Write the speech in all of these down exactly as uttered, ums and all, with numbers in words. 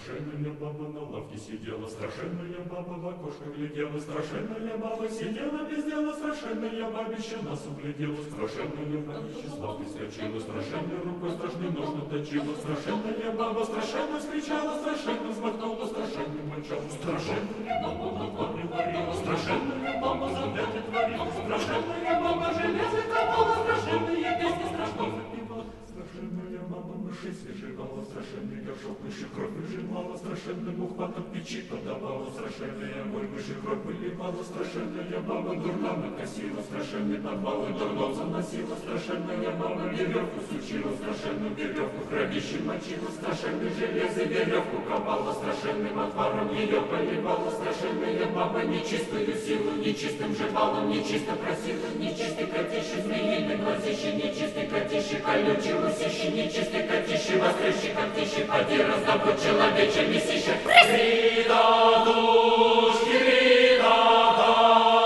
Страшенная баба на лавке сидела, страшенная баба в окошко глядела, страшенная баба сидела без дела, страшенная бабища нас углядела, страшенная бабища с лавки скочила, страшенной рукой страшный нож наточила, страшенная баба страшенно вскричала, страшенно взмахнула, страшенным мочалом, страшенная баба на дворе варила, страшенная баба задачи творила, страшенная баба железо колола, страшенные песни страшно запевала, страшенная баба мышей свежевала, страшенный горшок мыши кровь выжимала, страшенным ухватом печи подавала, страшенная огонь мыши кровь выливала, страшенная баба дурна накосила, страшенный подвал и дурном заносила, страшенная баба веревку сучила, страшенную веревку кровищем мочила, страшенный железо веревку ковала, страшенным отваром ее поливала, страшенная баба нечистую силу, нечистым жевалом, нечисто просила, нечистый котище змеиный глазище, нечистый котище колючий усище, нечистый котище вострющий когтище, поди раздобудь человече месище. Рида душки, рида да.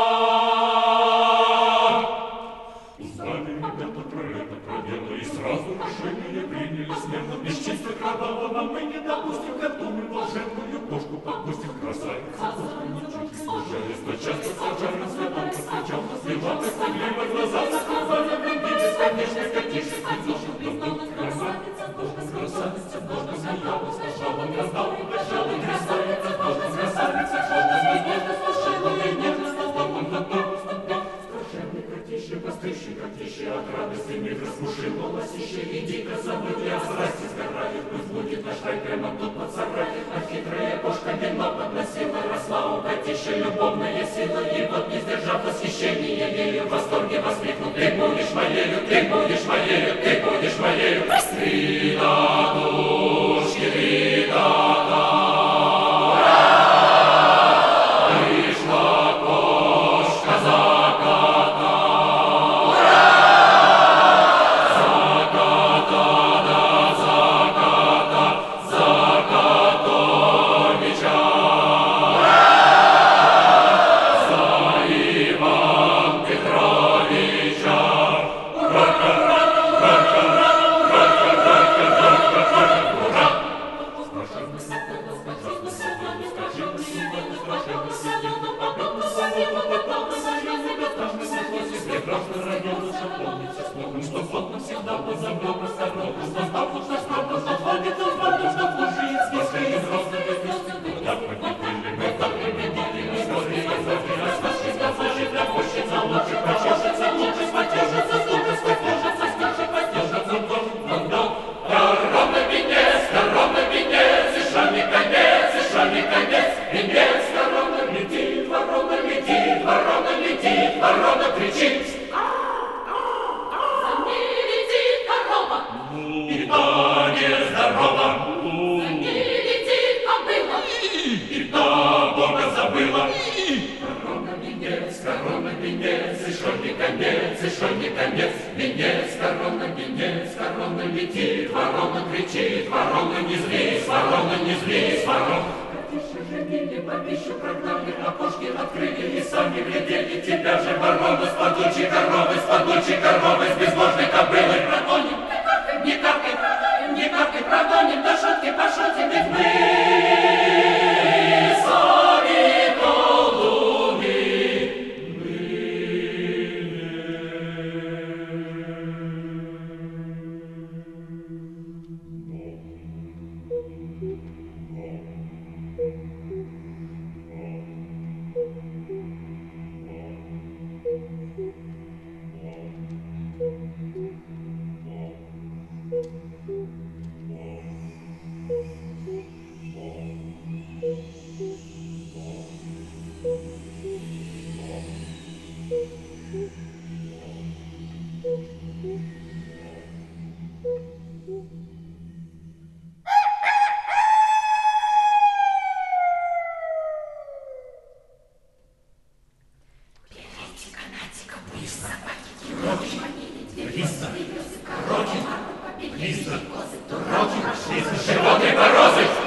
Узнали ребята про это, про дело, и сразу решение приняли смело. Бесчинство кровавого мы не допустим, как мы волшебную кошку подпустим. Красавица, служались, но часто сажали, следом постучал, слева, стыдливо, глаза закрывали, враги бесконечных котишек, котишек, красавица, красавица, божка смеялась, слушала, раздал, убежала, красавица, божка, красавица, божка, нежно слушала, и нежно стопом, стопом, стопом. Страшенный котище, вострющий котище, от радости миг распушило лосище, и дико забыли о страсти сгорали, пусть будет наш рай прямо тут под сарай, а хитрая кошка вино подносила, росла у котища любовная сила, и вот не сдержав восхищения ею, в восторге воскликнул: ты будешь моею, ты будешь моею, ты будешь моею. Рида душки, рида да. Пришла кошка за кота, за кота, да, за кота, за котовича, за Иван Петровича. Что фото всегда позовем осторожно, что статус, что статус, что ходит, что статус, что служит, сколько из розовых звезд. Так победили мы, так победили мы, скорее, скорее, расскажи, сказочек, напущится, лучше почешется, лучше потешится, лучше потешится, лучше потешится, дом, дом. Корона венец, корона венец, и шами конец, и шами конец, венец, корона летит, ворона летит, ворона летит, ворона кричит. И та нездорова, за ней летит кобыла, и та Бога забыла. Корона венец, корона венец, и шо не конец, и шо не конец, венец, корона венец, корона летит, ворона кричит, ворона не злись, ворона не злись, ворона. Котище женили, бабищу прогнали, окошки открыли и сами глядели, тебя же ворона с падучей коровой, с падучей коровой, с безбожной кобылой прогоним. Не каркай, не каркай, прогоним, до шутки пошутим, ведь мы сами голуби. Животные морозы!